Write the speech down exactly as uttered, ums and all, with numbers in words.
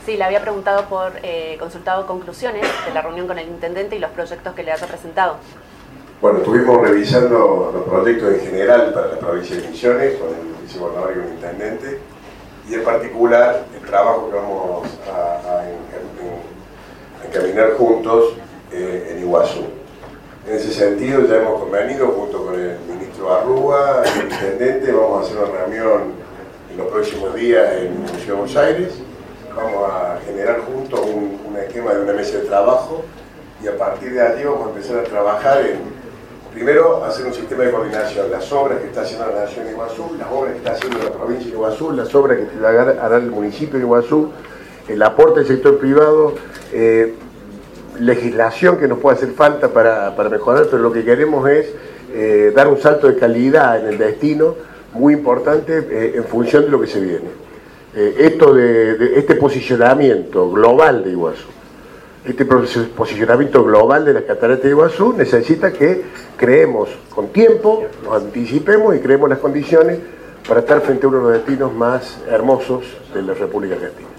Sí, le había preguntado por, eh, consultado conclusiones de la reunión con el intendente y los proyectos que le haya presentado. Bueno, estuvimos revisando los proyectos en general para la provincia de Misiones con el vicegobernador y con el intendente, y en particular el trabajo que vamos a, a, a encaminar juntos eh, en Iguazú. En ese sentido ya hemos convenido junto con el ministro Arrúa y el intendente, vamos a hacer una reunión en los próximos días en la Ciudad de Buenos Aires. Vamos a generar juntos un, un esquema de una mesa de trabajo y a partir de allí vamos a empezar a trabajar en, primero, hacer un sistema de coordinación, las obras que está haciendo la Nación de Iguazú, las obras que está haciendo la provincia de Iguazú, las obras que hará el municipio de Iguazú, el aporte del sector privado, eh, legislación que nos puede hacer falta para, para mejorar, pero lo que queremos es eh, dar un salto de calidad en el destino muy importante eh, en función de lo que se viene. Eh, esto de, de este posicionamiento global de Iguazú, este posicionamiento global de las cataratas de Iguazú necesita que creemos con tiempo, nos anticipemos y creemos las condiciones para estar frente a uno de los destinos más hermosos de la República Argentina.